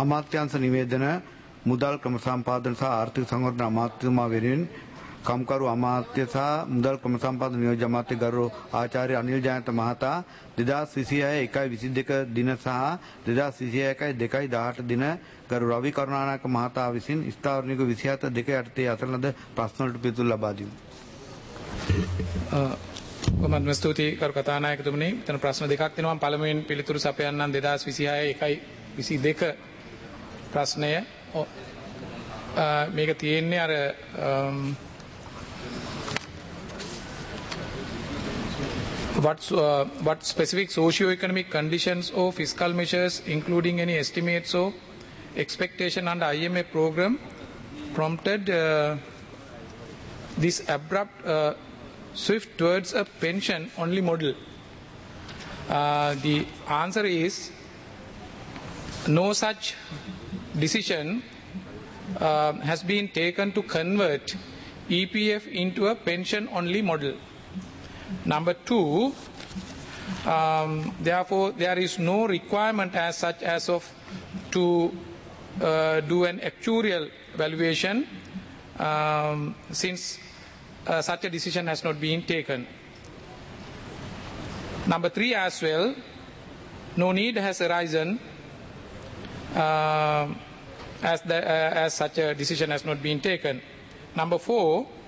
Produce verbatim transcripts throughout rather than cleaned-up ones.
අමාත්‍යාංශ නිවේදන මුදල් ක්‍රම සම්පාදන සහ ආර්ථික සංවර්ධන අමාත්‍යතුමා වෙනුවෙන් කම්කරු අමාත්‍ය සහ මුදල් ක්‍රම සම්පාදන නියෝජ්‍ය අමාත්‍ය ගරු ආචාර්ය අනිල් ජයන්ත මහතා දෙදාස් විසිහය එකයි විසිදෙක දින සහ දෙදාස් විසිහය එකයි දෙකයි දහඅට දින ගරු රවි කරුණානායක මහතා විසින් ස්ථාවරණික විසිහත දෙක යටතේ අසන ලද ප්‍රශ්න වලට පිළිතුරු ලබා දීම. කොමත් ස්තුතියි කරු කතානායකතුමනි. මෙතන ප්‍රශ්න දෙකක් තියෙනවා. පළමුවෙන් පිළිතුරු සපයන්නම් දෙදාස් විසිහය එකයි විසිදෙක ප්‍රශ්නය. මේක තියෙන්නේ අර What, uh, what specific socio-economic conditions or fiscal measures, including any estimates or expectation under I M F program, prompted uh, this abrupt uh, swift towards a pension-only model? Uh, the answer is no such decision uh, has been taken to convert E P F into a pension-only model. Number two, um, therefore there is no requirement as such as of to uh, do an actuarial valuation um, since uh, such a decision has not been taken. Number three as well, no need has arisen uh, as, the, uh, as such a decision has not been taken. Number four,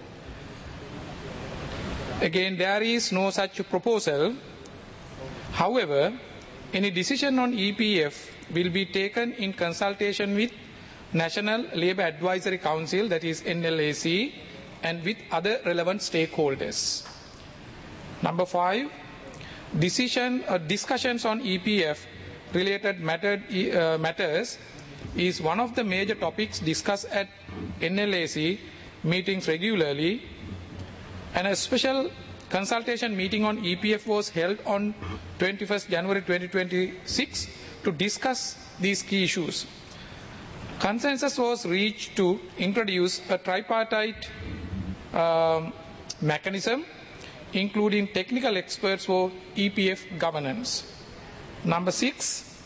again, there is no such proposal. However, any decision on E P F will be taken in consultation with National Labour Advisory Council, that is N L A C, and with other relevant stakeholders. Number five, decision uh, discussions on E P F related matter, uh, matters is one of the major topics discussed at N L A C meetings regularly. And a special consultation meeting on E P F was held on twenty-first January twenty twenty-six to discuss these key issues. Consensus was reached to introduce a tripartite um, mechanism, including technical experts for E P F governance. Number six,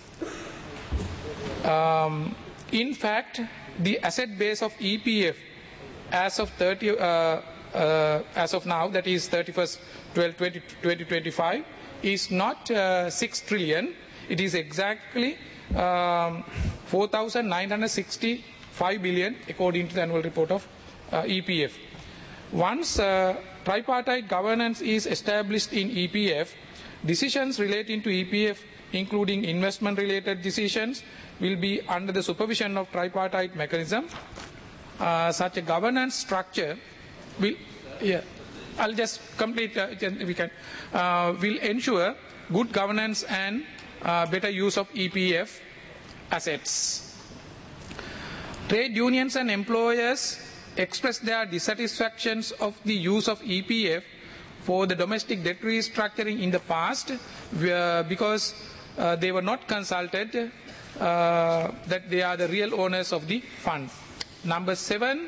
um, in fact, the asset base of E P F as of thirty. Uh, Uh, as of now, that is thirty-first twelve twenty twenty-five, is not uh, six trillion. It is exactly um, four thousand nine hundred sixty-five billion, according to the annual report of uh, E P F. Once uh, tripartite governance is established in E P F, decisions relating to E P F, including investment-related decisions, will be under the supervision of tripartite mechanism. Uh, such a governance structure will, yeah, I'll just complete, uh, we can, uh, will ensure good governance and uh, better use of E P F assets. Trade unions and employers expressed their dissatisfactions of the use of E P F for the domestic debt restructuring in the past uh, because uh, they were not consulted uh, that they are the real owners of the fund. Number seven,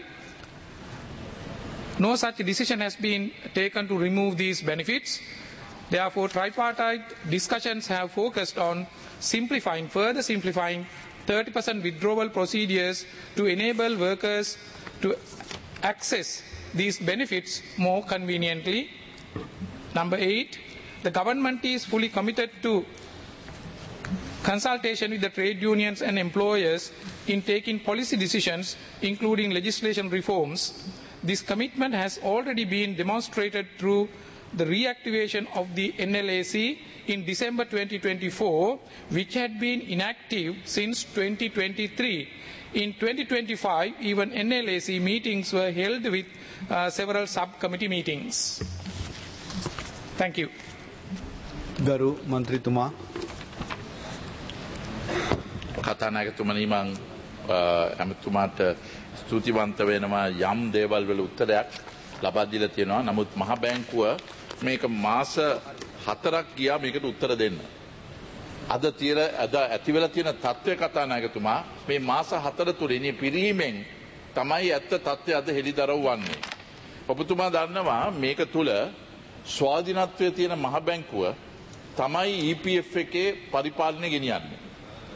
no such decision has been taken to remove these benefits. Therefore, tripartite discussions have focused on simplifying, further simplifying thirty percent withdrawal procedures to enable workers to access these benefits more conveniently. Number eight, the government is fully committed to consultation with the trade unions and employers in taking policy decisions, including legislation reforms. This commitment has already been demonstrated through the reactivation of the N L A C in December twenty twenty-four, which had been inactive since twenty twenty-three. In twenty twenty-five, even N L A C meetings were held with uh, several subcommittee meetings. Thank you. Garu Mantri Tuma. කතානායකතුමනි මම අමතුමාට ස්තුතිවන්ත වෙනවා යම් දේවල් වල උත්තරයක් ලබා දීලා තියෙනවා. නමුත් මහ බැංකුව මේක මාස හතරක් ගියා මේකට උත්තර දෙන්න. අද තියෙන අද ඇති වෙලා තියෙන තත්ත්වය කතානායකතුමා මේ මාස හතර තුලින් පිරීමෙන් තමයි ඇත්ත තත්ත්වය අද හෙළිදරව් වන්නේ. ඔබතුමා දන්නවා මේක තුල ස්වාධීනත්වයේ තියෙන මහ බැංකුව තමයි E P F එකේ පරිපාලනය ගෙනියන්නේ.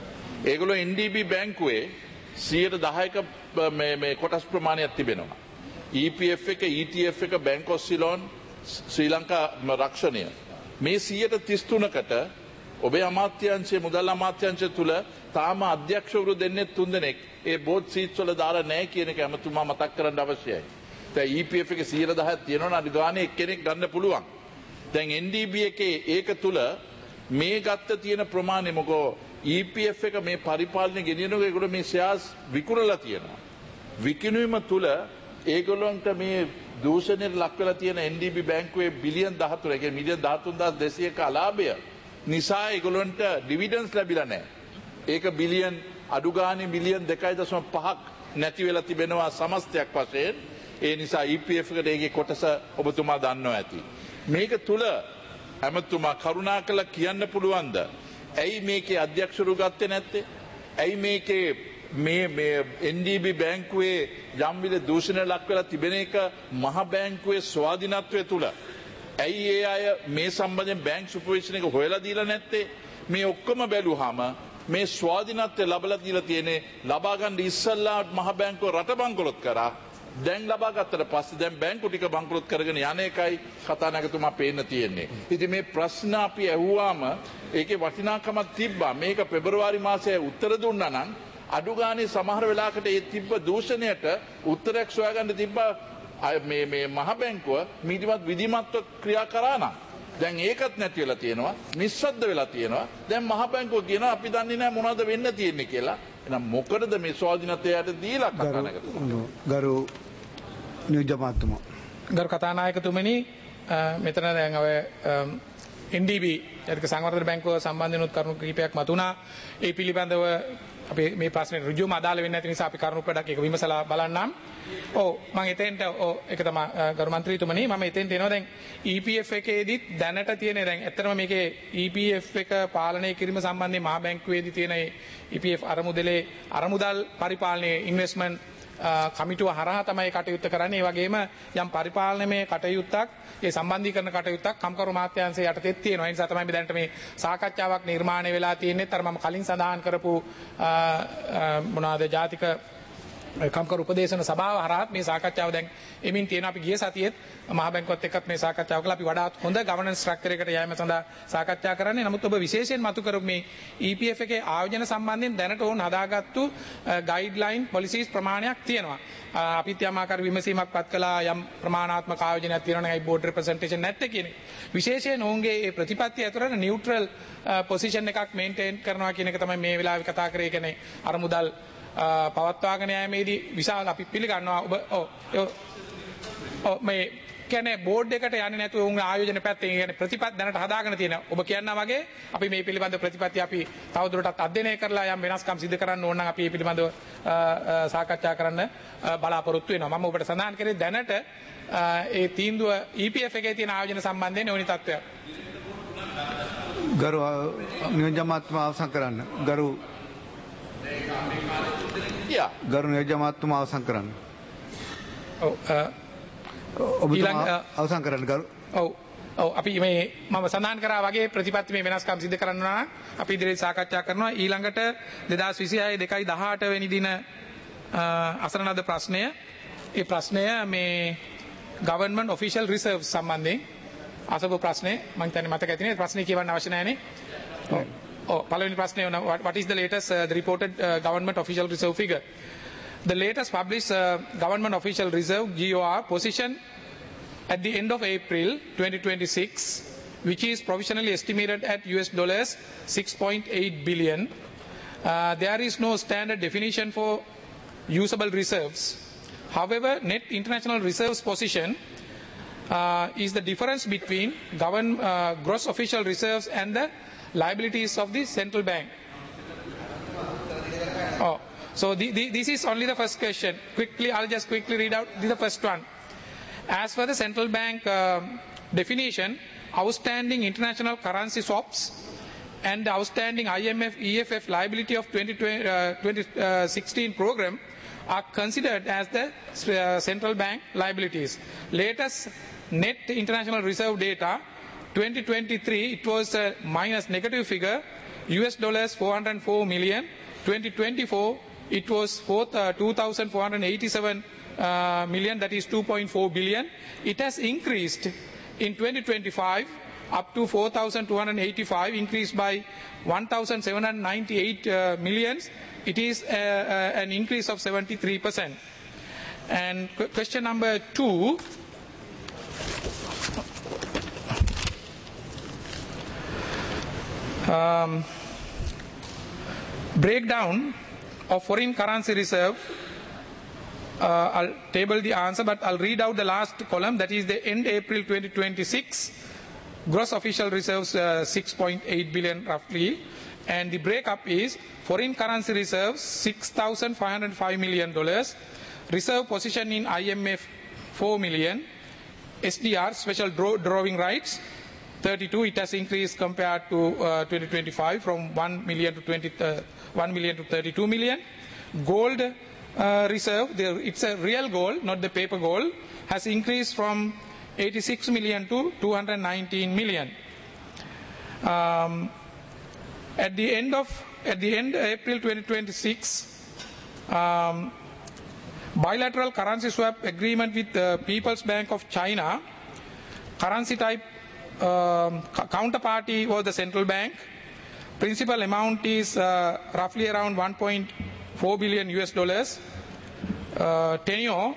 ඒගොල්ලෝ එන් ඩී බී බැංකුවේ සියයට දහයක මේ මේ කොටස් ප්‍රමාණයක් තිබෙනවා. ඊ පී එෆ් එක, ඊ ටී එෆ් එක, බැංක් ඔෆ් සිලෝන්, ශ්‍රී ලංකා රක්ෂණය මේ සියයට තිස් තුනකට ඔබේ අමාත්‍යාංශයේ මුදල් අමාත්‍යාංශය තුල තාම අධ්‍යක්ෂවරු දෙන්නේ තුන් දෙනෙක් ඒ බෝඩ් සීට්ස් වල දාලා නැහැ කියන එක අමතුමා මතක් කරන්න අවශ්‍යයි. දැන් ඊ පී එෆ් එකේ සියයට දහයක් තියෙනවා නම් ගානේ එක්කෙනෙක් ගන්න පුළුවන්. දැන් එන් ඩී බී එකේ ඒක තුල මේ ගත්ත තියෙන ප්‍රමාණය මොකෝ ඊ පී එෆ් එක මේ පරිපාලනය ගෙනියනකොට ඒගොල්ලෝ මේ ෂෙයාර්ස් විකුණලා තියෙනවා. විකිණීම තුල ඒගොල්ලන්ට මේ දූෂණයට ලක් වෙලා තියෙන එන් ඩී බී බැංකුවේ බිලියන් දහතුන, ඒ කියන්නේ මිලියන් දහතුන් හදාස් දෙසීයක අලාභය නිසා ඒගොල්ලන්ට ඩිවිඩන්ඩ්ස් ලැබිලා නැහැ. ඒක බිලියන් අඩු ගානේ මිලියන් දෙකයි දශම පහක් නැති වෙලා තිබෙනවා සමස්තයක් වශයෙන්. ඒ නිසා ඊ පී එෆ් එකට ඒකේ කොටස ඔබතුමා දන්නවා ඇති. මේක තුල ඇමතුමා කරුණාකරලා කියන්න පුළුවන්ද? ඇයි මේකේ අධ්‍යක්ෂරු ගත්තේ නැත්තේ? ඇයි මේකේ මේ මේ එන් ඩී බී බැංකුවේ යම් විද දූෂණයට ලක් වෙලා තිබෙන එක මහ බැංකුවේ ස්වාධීනත්වය තුල ඇයි ඒ අය මේ සම්බන්ධයෙන් බැංක් සුපර්විෂන් එක හොයලා දීලා නැත්තේ? මේ ඔක්කොම බැලුවාම මේ ස්වාධීනත්වය ලැබලා දීලා තියෙන්නේ ලබා ගන්න ඉස්සල්ලා මහ බැංකුව රට බංකොලොත් කරා. දැන් ලබා ගත්තට පස්සේ දැන් බැංකු ටික බංකොලොත් කරගෙන යන එකයි කතානායකතුමා පේන්න තියෙන්නේ. ඉතින් මේ ප්‍රශ්න අපි ඇහුවාම ඒකේ වටිනාකමක් තිබ්බා. මේක පෙබරවාරි මාසයේ උත්තර දුන්නා නම් අඩු ගානේ සමහර වෙලාවකට ඒ තිබ්බ දූෂණයට උත්තරයක් සොයාගන්න තිබ්බා මේ මේ මහ බැංකුව මීටවත් විධිමත්ව ක්‍රියා කරා නම්. දැන් ඒකත් නැති වෙලා තියෙනවා, නිස්සද්ද වෙලා තියෙනවා. දැන් මහ බැංකුව කියනවා අපි දන්නේ නැහැ මොනවද වෙන්න තියෙන්නේ කියලා. එහෙනම් මොකටද මේ ස්වාධීනත්වයට දීලා කතානායකතුමා? ගරු නියෝජ්‍යමාත්තුමා. ගරු කතානායකතුමනි, මෙතන දැන් ඔය එන් ඩී බී ජාතික සංවර්ධන බැංකුව සම්බන්ධනොත් කරුණු කිහිපයක් මතුණා. ඒ පිළිබඳව අපි මේ ප්‍රශ්නේ ඍජුවම අදාළ වෙන්නේ නැති නිසා අපි කරුණු පොඩක් ඒක විමසලා බලන්නම්. ඔව් මම එතෙන්ට ඔව් ඒක තමයි ගරු මන්ත්‍රීතුමනි මම එතෙන්ට එනවා. දැන් ඊ පී එෆ් එකේදීත් දැනට තියෙන දැන් ඇත්තටම මේකේ ඊ පී එෆ් එක පාලනය කිරීම සම්බන්ධයෙන් මහා බැංකුවේදී තියෙන ඊ පී එෆ් අරමුදලේ අරමුදල් පරිපාලනයේ ඉන්වෙස්ට්මන්ට් කමිටුව හරහා තමයි කටයුත්ත කරන්නේ. ඒ වගේම යම් පරිපාලනමය කටයුත්තක් ඒ සම්බන්ධීකරණ කටයුත්තක් කම්කරු මාත්‍යාංශය යටතේ තියෙනවා. ඒ නිසා තමයි මේ දැනට මේ සාකච්ඡාවක් නිර්මාණය වෙලා තියෙන්නේ. අර මම කලින් සඳහන් කරපු මොනවාද ජාතික කම්කරු උපදේශන සභාව හරහා මේ සාකච්ඡාව දැන් එමින් තියෙනවා. අපි ගිය සතියේත් මහ බැංකුවත් එක්කත් මේ සාකච්ඡාව කළා. අපි වඩාත් හොඳ ගවර්නන්ස් ස්ට්‍රක්චර් එකකට යෑම සඳහා සාකච්ඡා කරන්නේ. නමුත් ඔබ විශේෂයෙන් මතු කරපු මේ ඊ පී එෆ් එකේ ආයෝජන සම්බන්ධයෙන් දැනට ඕන හදාගත්තු ගයිඩ්ලයින් පොලිසිස් ප්‍රමාණයක් තියෙනවා. අපිත් යම් ආකාර විමසීමක් පත් කළා යම් ප්‍රමාණාත්මක ආයෝජනයක් තියෙනවා නම් ඒ බෝඩ් රෙප්‍රසන්ටේෂන් නැත්තේ කියන එක. විශේෂයෙන් ඔවුන්ගේ ඒ ප්‍රතිපත්ති ඇතුළත නියුට්‍රල් පොසිෂන් එකක් මේන්ටේන් කරනවා කියන එක තමයි මේ වෙලාවේ කතා කරේ. කියන්නේ අරමුදල් පවත්වාගෙන යෑමේදී විශාල අපි පිළිගන්නවා. ඔබ ඔව් ඔව් මේ කියන්නේ බෝඩ් එකට යන්නේ නැතුව උන් ආයෝජන පැත්තෙන් කියන්නේ ප්‍රතිපත්ති දැනට හදාගෙන තියෙනවා. ඔබ කියනවා වගේ අපි මේ පිළිබඳ ප්‍රතිපත්ති අපි තවදුරටත් අධ්‍යයනය කරලා යම් වෙනස්කම් සිදු කරන්න ඕන නම් අපි මේ පිළිබඳව සාකච්ඡා කරන්න බලාපොරොත්තු වෙනවා. මම ඔබට සඳහන් කරේ දැනට ඒ තීන්දුව ඊ පී එෆ් එකේ තියෙන ආයෝජන සම්බන්ධයෙන් ඕනි තත්ත්වයක්. ගරු නියෝජ්‍යමාත්තුමා අවසන් කරන්න. ගරු ගරු නියෝජ්‍යමාත්තුමා අවසන් කරන්න. ඔව් ඔබතුමා අවසන් කරන්න ගරු. ඔව් ඔව් අපි මේ මම සඳහන් කරා වගේ ප්‍රතිපත්ති මේ වෙනස්කම් සිදු කරනවා නම් අපි ඉදිරියට සාකච්ඡා කරනවා. ඊළඟට දෙදාස් විසිහය දෙකයි දහඅට වෙනි දින අසන ලද ප්‍රශ්නය. ඒ ප්‍රශ්නය මේ ගවර්න්මන්ට් ඔෆිෂල් රිසර්ව් සම්බන්ධයෙන් අසපු ප්‍රශ්නේ මම හිතන්නේ මතක ඇතිනේ. ප්‍රශ්නේ කියවන්න අවශ්‍ය නැහැනේ. ඔව් ඔව් පළවෙනි ප්‍රශ්නේ what is the latest uh, the reported uh, government official reserve figure? The latest published uh, government official reserve G O R position at the end of April twenty twenty-six, which is provisionally estimated at U S dollars six point eight billion. Uh, there is no standard definition for usable reserves. However, net international reserves position uh, is the difference between govern, uh, gross official reserves and the liabilities of the central bank. Oh. So the, the, this is only the first question. Quickly, I'll just quickly read out the first one. As for the central bank uh, definition, outstanding international currency swaps and the outstanding I M F E F F liability of twenty sixteen program are considered as the uh, central bank liabilities. Latest net international reserve data, twenty twenty-three, it was a minus negative figure, U S dollars four hundred four million. twenty twenty-four, it was two thousand four hundred eighty-seven uh, million, that is two point four billion. It has increased in twenty twenty-five up to four thousand two hundred eighty-five, increased by one thousand seven hundred ninety-eight uh, millions. It is uh, uh, an increase of seventy-three percent. And question number two. Um, breakdown of foreign currency reserve. Uh, I'll table the answer, but I'll read out the last column, that is the end April twenty twenty-six. Gross official reserves uh, six point eight billion roughly, and the breakup is foreign currency reserves six thousand five hundred five million dollars, reserve position in I M F four million, S D R special draw, drawing rights thirty-two. It has increased compared to uh, twenty twenty-five from one million to twenty, uh, one million to thirty-two million. Gold uh, reserve, the, it's a real gold, not the paper gold, has increased from eighty-six million to two hundred nineteen million. Um, at the end of at the end of April twenty twenty-six, um, bilateral currency swap agreement with the People's Bank of China, currency type um, counterparty was the central bank. Principal amount is uh, roughly around one point four billion U S dollars. Uh, tenure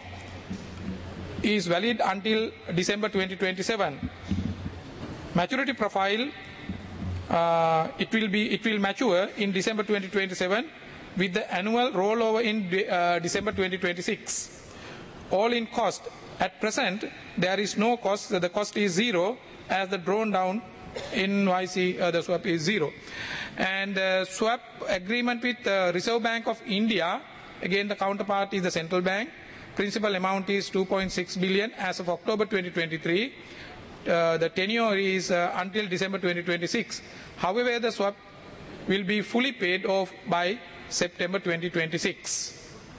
is valid until December twenty twenty-seven. Maturity profile, uh, it will be it will mature in December twenty twenty-seven with the annual rollover in de, uh, December twenty twenty-six. All in cost, at present there is no cost, the cost is zero, as the drawn down in Y C uh, the swap is zero. And uh, swap agreement with the uh, Reserve Bank of India, again the counterpart is the central bank. Principal amount is two point six billion as of October twenty twenty-three. Uh, the tenure is uh, until December twenty twenty-six. However, the swap will be fully paid off by September twenty twenty-six.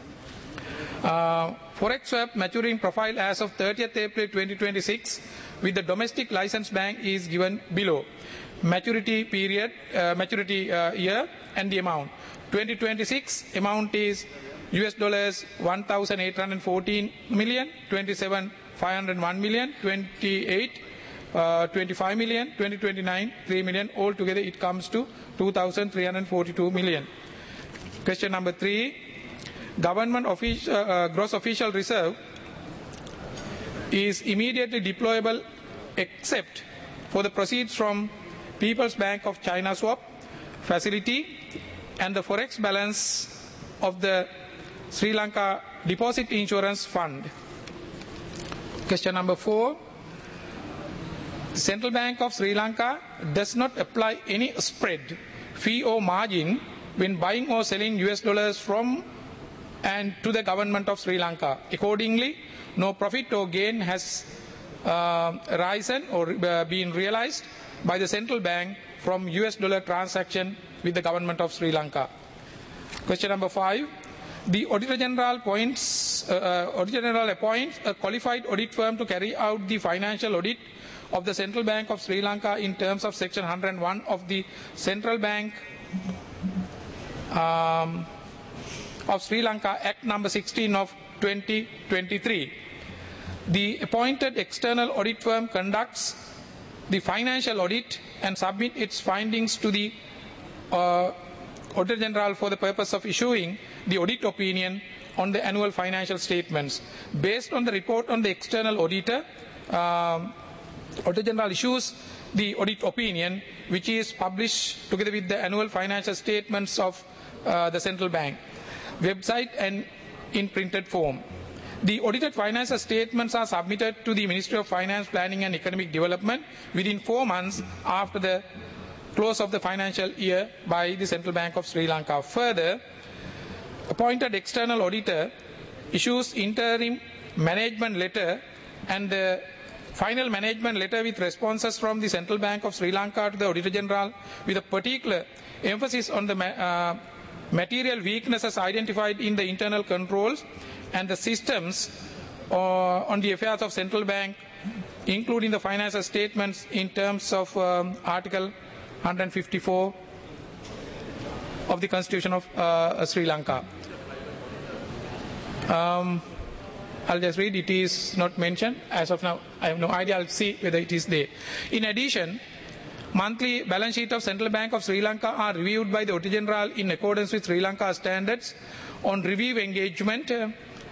Uh, Forex swap maturing profile as of thirtieth April twenty twenty-six with the domestic license bank is given below. Maturity period, uh, maturity uh, year and the amount. twenty twenty-six amount is U S dollars one thousand eight hundred fourteen million, twenty-seven five hundred one million, twenty-eight uh, twenty-five million, twenty twenty-nine three million. Altogether it comes to two thousand three hundred forty-two million. Question number three. Government official, uh, gross official reserve is immediately deployable except for the proceeds from People's Bank of China swap facility and the forex balance of the Sri Lanka Deposit Insurance Fund. Question number four. The Central Bank of Sri Lanka does not apply any spread, fee or margin when buying or selling U S dollars from and to the government of Sri Lanka. Accordingly, no profit or gain has uh, risen or uh, been realized by the central bank from U S dollar transaction with the government of Sri Lanka. Question number five. The Auditor General appoints, uh, uh, Auditor General appoints a qualified audit firm to carry out the financial audit of the Central Bank of Sri Lanka in terms of Section one hundred one of the Central Bank um, of Sri Lanka Act number sixteen of twenty twenty-three. The appointed external audit firm conducts the financial audit and submit its findings to the uh, Auditor General for the purpose of issuing the audit opinion on the annual financial statements. Based on the report on the external auditor, um, Auditor General issues the audit opinion, which is published together with the annual financial statements of uh, the central bank website and in printed form. The audited financial statements are submitted to the Ministry of Finance, Planning and Economic Development within four months after the close of the financial year by the Central Bank of Sri Lanka. Further, appointed external auditor issues interim management letter and the final management letter with responses from the Central Bank of Sri Lanka to the Auditor General with a particular emphasis on the uh, material weaknesses identified in the internal controls and the systems uh, on the affairs of Central Bank, including the financial statements in terms of um, Article one hundred fifty-four of the Constitution of uh, Sri Lanka. Um, I'll just read, it is not mentioned. As of now, I have no idea, I'll see whether it is there. In addition, monthly balance sheet of Central Bank of Sri Lanka are reviewed by the Auditor General in accordance with Sri Lanka standards on review engagement uh,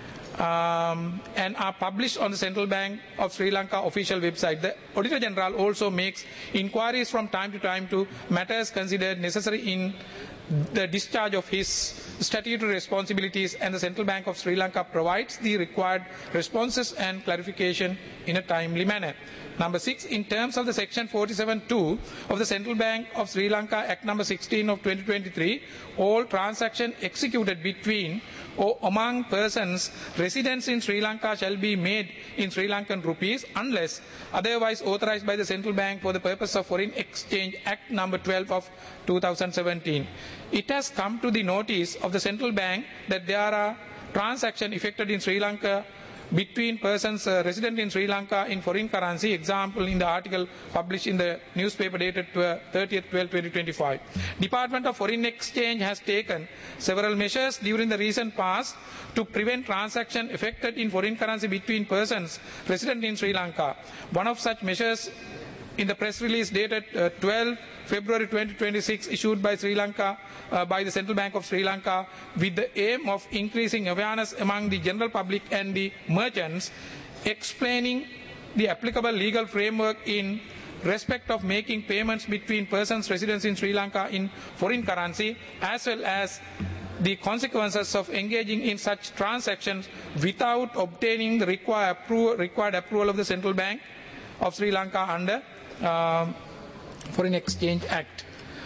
um, and are published on the Central Bank of Sri Lanka official website. The Auditor General also makes inquiries from time to time to matters considered necessary in the discharge of his statutory responsibilities, and the Central Bank of Sri Lanka provides the required responses and clarification in a timely manner. Number six, in terms of the section forty-seven two of the Central Bank of Sri Lanka Act number sixteen of twenty twenty-three, all transactions executed between or among persons residents in Sri Lanka shall be made in Sri Lankan rupees unless otherwise authorized by the Central Bank for the purpose of Foreign Exchange Act number twelve of two thousand seventeen. It has come to the notice of the Central Bank that there are transactions effected in Sri Lanka between persons uh, resident in Sri Lanka in foreign currency. Example in the article published in the newspaper dated thirtieth twelve twenty twenty-five. Department of Foreign Exchange has taken several measures during the recent past to prevent transaction effected in foreign currency between persons resident in Sri Lanka. One of such measures in the press release dated uh, twelfth February twenty twenty-six issued by Sri Lanka uh, by the Central Bank of Sri Lanka with the aim of increasing awareness among the general public and the merchants, explaining the applicable legal framework in respect of making payments between persons residents in Sri Lanka in foreign currency, as well as the consequences of engaging in such transactions without obtaining the required, appro required approval of the Central Bank of Sri Lanka under um, Foreign Exchange Act.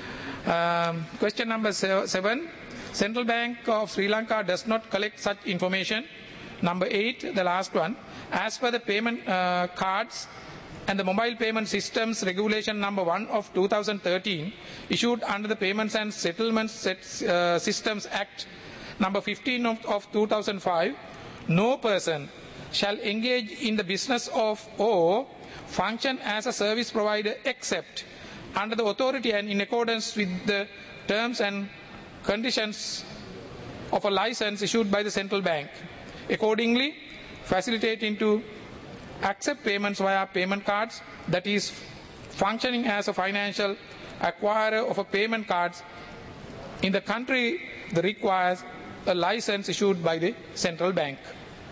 Um, question number seven. Central Bank of Sri Lanka does not collect such information. Number eight, the last one. As per the payment uh, cards and the mobile payment systems regulation number one of two thousand thirteen, issued under the Payments and Settlements Set, uh, Systems Act number fifteen of, of two thousand five, no person shall engage in the business of or function as a service provider except under the authority and in accordance with the terms and conditions of a license issued by the Central Bank. Accordingly, facilitating to accept payments via payment cards, that is functioning as a financial acquirer of a payment cards in the country that requires a license issued by the Central Bank.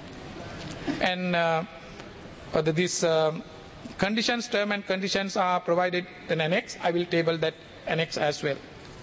And uh, this uh, conditions, term and conditions are provided in annex. I will table that annex as well.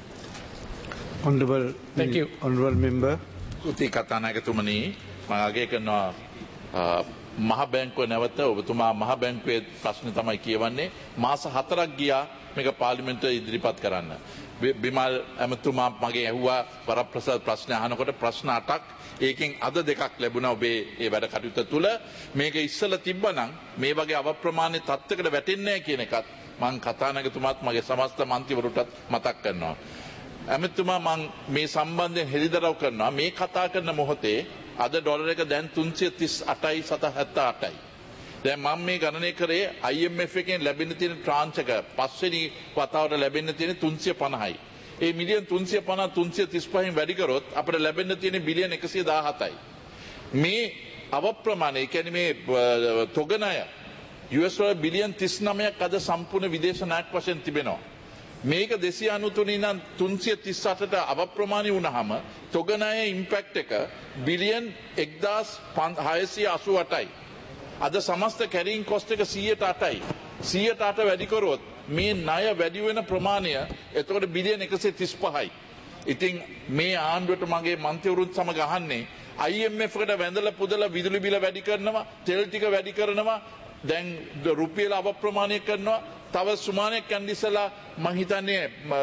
Honorable, Thank you. Honorable Member. සුති කතානායකතුමනි මම අගය කරනවා මහ බැංකුව නැවත ඔබතුමා මහ බැංකුවේ ප්‍රශ්න තමයි කියවන්නේ මාස හතරක් ගියා මේක පාර්ලිමේන්තුවේ ඉදිරිපත් කරන්න. බිමල් ඇමතුමා මගේ ඇහුවා වරප්‍රසාද ප්‍රශ්න අහනකොට ප්‍රශ්න අටක් ඒකෙන් අද දෙකක් ලැබුණා ඔබේ ඒ වැඩ කටයුත්ත තුල මේක ඉස්සලා තිබ්බනම් මේ වගේ අවප්‍රමාණ තත්ත්වයකට වැටෙන්නේ නැහැ කියන එකත් මම කතානායකතුමාත් මගේ සමස්ත මන්ත්‍රීවරුන්ටත් මතක් කරනවා. ඇමතුමා මම මේ සම්බන්ධයෙන් හෙළිදරව් කරනවා මේ කතා කරන මොහොතේ අද ඩොලර් එක දැන් තුන්සිය තිස් අටයි සතහැත්තෑ අටයි. දැන් මම මේ ගණනය කරේ I M F එකෙන් ලැබෙන්න තියෙන ට්‍රාන්ච් එක පස්වෙනි වතාවට ලැබෙන්න තියෙන තුන්සිය පනහයි. ඒ මිලියන් තුන්සිය පනහ තුන්සිය තිස් පහෙන් වැඩි කරොත් අපිට ලැබෙන්න තියෙන බිලියන් එකසිය දාහතයි. මේ අවප්‍රමාණය කියන්නේ මේ තොගණය U S ඩොලර් බිලියන් තිස් නවයක් අද සම්පූර්ණ විදේශ නායක වශයෙන් තිබෙනවා. මේක දෙසිය අනූතුන ඉඳන් තුන්සිය තිස් අටට අවප්‍රමාණී වුණාම තොගණය ඉම්පැක්ට් එක බිලියන් එක්දාස් හයසිය අසූ අටයි. අද සමස්ත කැරින් කොස්ට් එක සීයට අටයි. සීයට අට වැඩි කරොත් මේ ණය වැඩි වෙන ප්‍රමාණය එතකොට බිලියන් එකසිය තිස් පහයි. ඉතින් මේ ආණ්ඩුවට මගේ මන්ත්‍රීවරුන් සමග අහන්නේ I M F එකට වැඳලා පුදලා විදුලි බිල වැඩි කරනවා, තෙල් ටික වැඩි කරනවා, දැන් රුපියල අවප්‍රමාණය කරනවා. තව සුමානයක් යන්න ඉස්සලා මම හිතන්නේ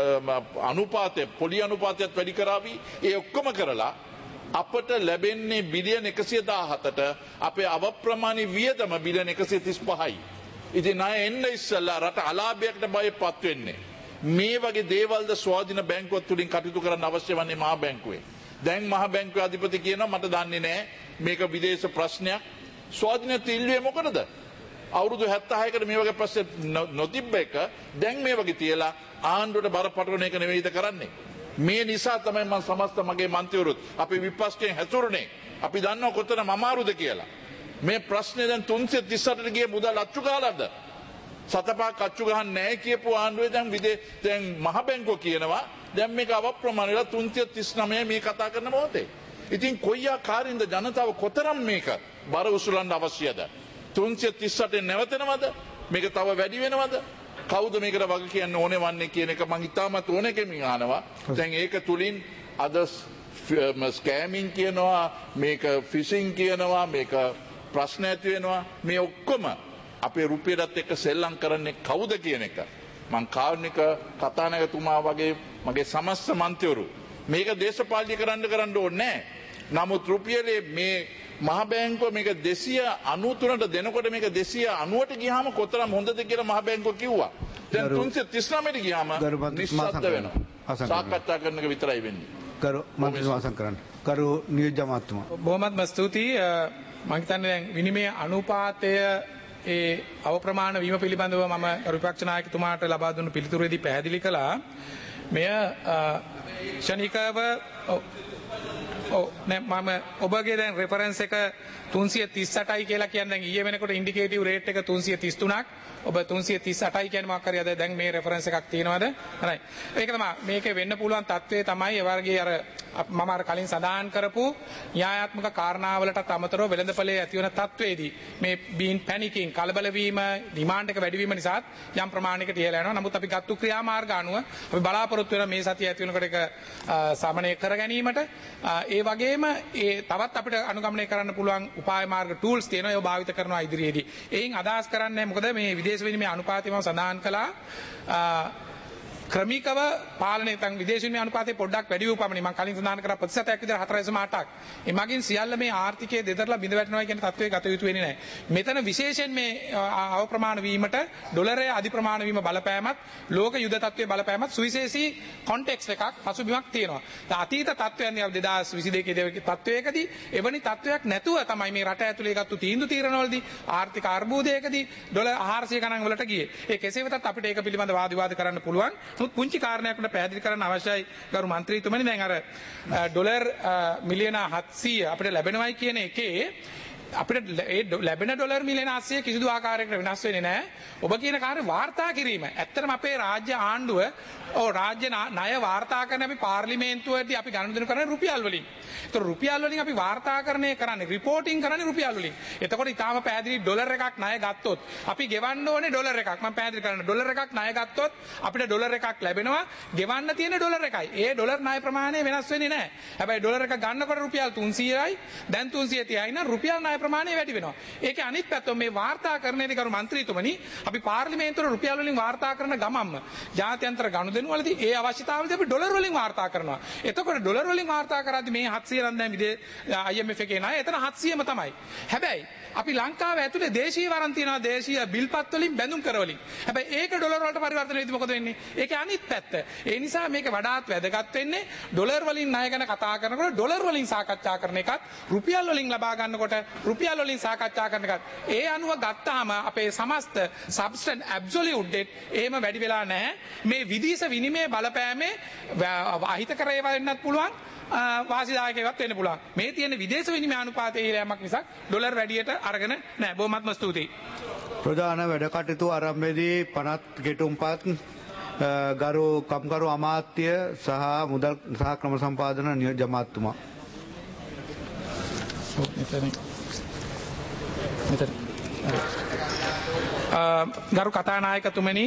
අනුපාතය පොලි අනුපාතයත් වැඩි කරાવી. ඒ ඔක්කොම කරලා අපට ලැබෙන්නේ බිලියන් එකසිය දාහතට අපේ අවප්‍රමාණී වියදම බිලියන් එකසිය තිස් පහයි. ඉතින් ණය එන්න ඉස්සලා රට අලාභයකට බයපත් වෙන්නේ. මේ වගේ දේවල්ද ස්වාධීන බැංකුවක් තුලින් කටයුතු කරන්න අවශ්‍ය වන්නේ මහා බැංකුවේ. දැන් මහා බැංකුවේ අධිපති කියනවා මට දන්නේ නැහැ මේක විදේශ ප්‍රශ්නයක්. ස්වාධීන තිල්ලුවේ මොකටද? අවුරුදු හැත්තෑහකට මේ වගේ ප්‍රශ්න නොතිබ්බ එක දැන් මේ වගේ තියලා ආණ්ඩුවට බර පටවන එක නෙවෙයිද කරන්නේ. මේ නිසා තමයි මම සමස්ත මගේ මන්ත්‍රීවරුත් අපි විපක්ෂයෙන් හැතුරුනේ. අපි දන්නවා කොතන මමාරුද කියලා. මේ ප්‍රශ්නේ දැන් තුන්සිය තිස් අටට ගිය මුදල් අච්චු කාලද? සතපහක් අච්චු ගහන්නේ නැහැ කියපු ආණ්ඩුවේ දැන් විදේ දැන් මහ බැංකුව කියනවා දැන් මේක අවප්‍රමාණ වෙලා තුන්සිය තිස් නවය මේ කතා කරන මොහොතේ. ඉතින් කොයි ආකාරින්ද ජනතාව කොතරම් මේක බර උසුලන්න අවශ්‍යද? තුන්සිය තිස් අටෙන් නැවතෙනවද? මේක තව වැඩි වෙනවද? කවුද මේකට වග කියන්න ඕනේ වන්නේ කියන එක මං ඉතාමත් ඕනේ කෙමින් අහනවා. දැන් ඒක තුලින් අද ස්කෑමින් කියනවා, මේක ෆිෂින් කියනවා, මේක ප්‍රශ්න ඇති වෙනවා. මේ ඔක්කොම අපේ රුපියලත් එක්ක සෙල්ලම් කරන්නේ කවුද කියන එක මං කාරුණික කතානායකතුමා වගේ මගේ සමස්ත මන්ත්‍රීවරු මේක දේශපාලනය කරන්න කරන්න ඕනේ නැහැ. නමුත් රුපියලේ මේ මහ බැංකුව මේක දෙසිය අනූතුනට දෙනකොට මේක දෙසිය අනූවට ගියාම කොතරම් හොඳද කියලා මහ බැංකුව කිව්වා. දැන් තුන්සිය තිස් නවයට ගියාම නිශ්ශබ්ද වෙනවා. සාකච්ඡා කරන එක විතරයි වෙන්නේ. කරු මන්ත්‍රී වාසන් කරන්න. කරු නියෝජ්‍ය අමාත්‍යතුමා. බොහොමත්ම ස්තුතියි. මම හිතන්නේ දැන් විනිමය අනුපාතය ඒ අවප්‍රමාණ වීම පිළිබඳව මම විපක්ෂ නායකතුමාට ලබා දුන්න පිළිතුරේදී පැහැදිලි කළා. මෙය ක්ෂණිකව ඔව් නෑ මම ඔබගේ දැන් රෙෆරන්ස් එක තුන්සිය තිස් අටයි කියලා කියන්නේ දැන් ඊයේ වෙනකොට ඉන්ඩිකේටිව් රේට් එක තුන්සිය තිස් තුනක් ඔබ තුන්සිය තිස් අටයි කියන්නේ මොකක් හරි අද දැන් මේ රෙෆරන්ස් එකක් තියෙනවද? හරි. ඒක තමයි මේකේ වෙන්න පුළුවන් තත්ත්වය තමයි ඒ වර්ගයේ අර මම අර කලින් සඳහන් කරපු න්‍යායාත්මක කාරණාවලටත් අමතරව වෙළඳපොලේ ඇති වෙන තත්ත්වයේදී මේ බීන් පැනිකින් කලබල වීම ඩිමාන්ඩ් එක වැඩි වීම නිසා යම් ප්‍රමාණයකට ඉහළ යනවා. නමුත් අපි ගත්තු ක්‍රියාමාර්ග අනුව අපි බලාපොරොත්තු වෙන මේ සතිය ඇති වෙනකොට ඒක සමනය කර ගැනීමට ඒ වගේම ඒ තවත් අපිට අනුගමනය කරන්න පුළුවන් උපාය මාර්ග ටූල්ස් තියෙනවා. ඒව භාවිත කරනවා ඉදිරියේදී. එයින් අදහස් කරන්නේ මොකද මේ විදේශ විනිමය අනුපාතය මම සඳහන් කළා ක්‍රමිකව පාලනය තන් විදේශ විනිමය අනුපාතය පොඩ්ඩක් වැඩි වූ පමණින් මම කලින් සඳහන් කරා ප්‍රතිශතයක් විතර හතර දශම අටක්. එමගින් සියල්ල මේ ආර්ථිකයේ දෙදරලා බිඳ වැටෙනවා කියන තත්ත්වයේ ගත යුතු වෙන්නේ නැහැ. මෙතන විශේෂයෙන් මේ අවප්‍රමාණ වීමට ඩොලරයේ අධි ප්‍රමාණ වීම බලපෑමත් ලෝක යුද තත්ත්වයේ බලපෑමත් සුවිශේෂී කොන්ටෙක්ස්ට් එකක් පසුබිමක් තියෙනවා. අතීත තත්ත්වයන් දෙදාස් විසි දෙකේ තත්ත්වයකදී එවැනි තත්ත්වයක් නැතුව තමයි මේ රට ඇතුලේ ගත්තු තීන්දුව තීරණවලදී ආර්ථික අර්බුදයකදී ඩොලර් හාරසිය ගණන් වලට ගියේ. ඒ කෙසේ වෙතත් අපිට ඒක පිළිබඳව වාද විවාද කරන්න පුළුවන්. පුංචි කාරණයක් උඩ පැහැදිලි කරන්න අවශ්‍යයි ගරු මන්ත්‍රීතුමනි. දැන් අර ඩොලර් මිලියන හත්සිය අපිට ලැබෙනවයි කියන එකේ අපිට ඒ ලැබෙන ඩොලර් මිලියන අස්සය කිසිදු ආකාරයකට වෙනස් වෙන්නේ නැහැ. ඔබ කියන කාර්ය වාර්තා කිරීම. ඇත්තටම අපේ රාජ්‍ය ආණ්ඩුව ඔව් රාජ්‍ය ණය වාර්තා කරන අපි පාර්ලිමේන්තුවේදී අපි ගණන් කරන්නේ රුපියල් වලින්. ඒතර රුපියල් වලින් අපි වාර්තාකරණය කරන්නේ රිපෝටින් කරන්නේ රුපියල් වලින්. එතකොට ඊටාම පැහැදිලි ඩොලර් එකක් ණය ගත්තොත් අපි ගෙවන්න ඕනේ ඩොලර් එකක්. මම පැහැදිලි කරන්න ඩොලර් එකක් ණය ගත්තොත් අපිට ඩොලර් එකක් ලැබෙනවා. ගෙවන්න තියෙන ඩොලර් එකයි. ඒ ඩොලර් ණය ප්‍රමාණය වෙනස් වෙන්නේ නැහැ. හැබැයි ඩොලර් එක ගන්නකොට රුපියල් තුන්සීයයි දැන් තුන්සිය තිහයි නම් රුපියල් ණය ප්‍රමාණය වැඩි වෙනවා. ඒකේ අනිත් පැත්ත මේ වාර්තාකරණයේදී කරු මන්ත්‍රීතුමනි අපි පාර්ලිමේන්තුවේ රුපියල් වලින් වාර්තා කරන ගමම්ම ජාත්‍යන්තර ගනුදෙනු වලදී ඒ අවශ්‍යතාවලදී අපි ඩොලර් වලින් වාර්තා කරනවා. එතකොට ඩොලර් වලින් වාර්තා කරද්දී මේ හත්සිය නම් දැන් විදේ I M F එකේ ණය එතන හත්සියම තමයි. හැබැයි අපි ලංකාව ඇතුලේ දේශීය වරන් තියනවා දේශීය බිල්පත් වලින් බැඳුම් කරවලින්. හැබැයි ඒක ඩොලර් වලට පරිවර්තන වෙද්දී මොකද වෙන්නේ? ඒකේ අනිත් පැත්ත. ඒ නිසා මේක වඩාත් වැදගත් වෙන්නේ ඩොලර් වලින් ණය ගැන කතා කරනකොට ඩොලර් වලින් සාකච්ඡා කරන එකත් රුපියල් වලින් ලබා ගන්නකොට රුපියල් වලින් සාකච්ඡා කරන එකත් ඒ අනුව ගත්තාම අපේ සමස්ත සබ්ස්ටන්ට් ඇබ්සොලියුට් ඩෙට් එහෙම වැඩි වෙලා නැහැ. මේ විදේශ විනිමය බලපෑමේ අහිතකර ඒවා වෙන්නත් පුළුවන්. වාසිදායකවත් වෙන්න පුළුවන්. මේ තියෙන විදේශ විනිමය අනුපාතයේ ඉරයමක් මිසක් ඩොලර් වැඩියට අරගෙන නැහැ. බොහොමත්ම ස්තුතියි. ප්‍රධාන වැඩ කටයුතු ආරම්භයේදී පනත් ගෙටුම්පත් ගරු කම්කරු අමාත්‍ය සහ මුදල් සහ ක්‍රම සම්පාදන නියෝජ්‍ය අමාත්‍යතුමා. ගරු කතානායකතුමනි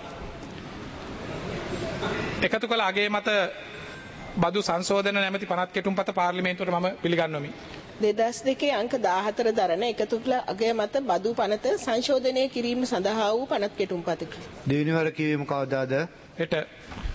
එකතු කළ අගේ මත බදු සංශෝධන නැමැති පනත් කෙටුම්පත පාර්ලිමේන්තුවට මම පිළිගන්වමි. දෙදස් දෙකේ අංක දාහතර දරන එකතු කළ අගය මත බදු පනත සංශෝධනය කිරීම සඳහා වූ පනත් කෙටුම්පතකි. දෙවෙනිවර කිවීම කවදාද? හෙට